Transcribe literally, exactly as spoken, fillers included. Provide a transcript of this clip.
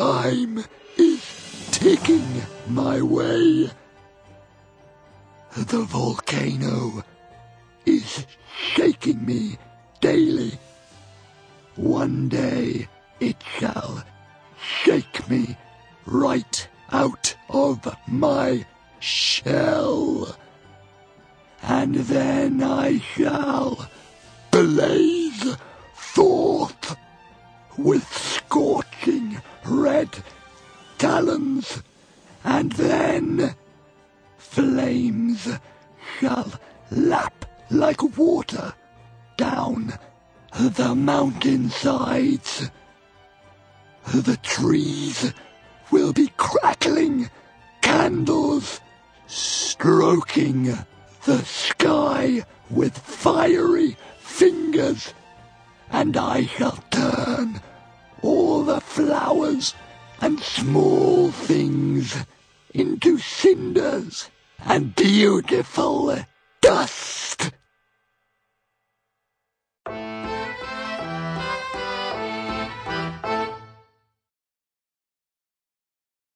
Time is ticking my way. The volcano is shaking me daily. One day it shall shake me right out of my shell, and then I shall blaze forth with scorching red talons, and then flames shall lap like water down the mountainsides. The trees will be crackling candles, stroking the sky with fiery fingers, and I shall turn all the flowers and small things into cinders and beautiful dust.